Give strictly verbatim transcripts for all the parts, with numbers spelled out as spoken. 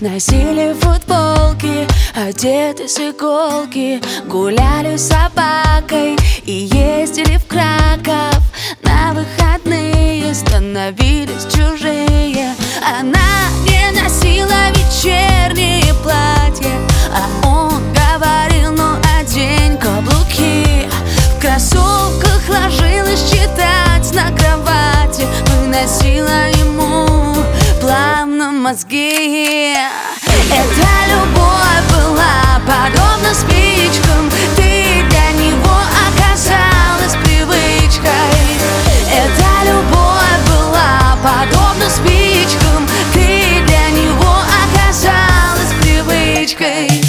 носили футболки, одеты с иголки, гуляли с собакой и ездили в Краков. На выходные становились чужие. Она не носила вечернее платье, а он говорил: ну одень каблуки. В кроссовках ложилась читать на кровати, выносила ему плавно мозги. Эта любовь была подобна спичкам, ты для него оказалась привычкой. Эта любовь была подобна спичкам, ты для него оказалась привычкой.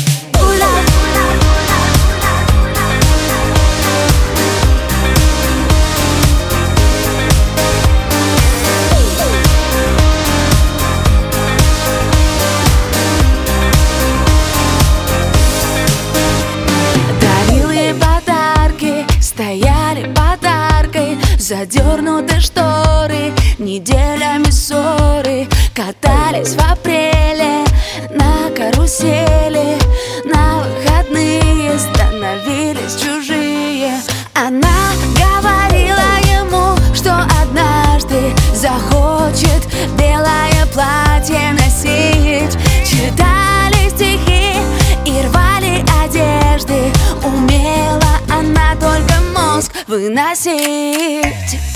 Стояли под аркой, задернуты шторы, неделями ссоры. Катались в апреле на карусели, на выходные становились чужие. Она говорила ему, что однажды захочет белое платье носить. Читали стихи и рвали одежды, умела она только мозг выносить.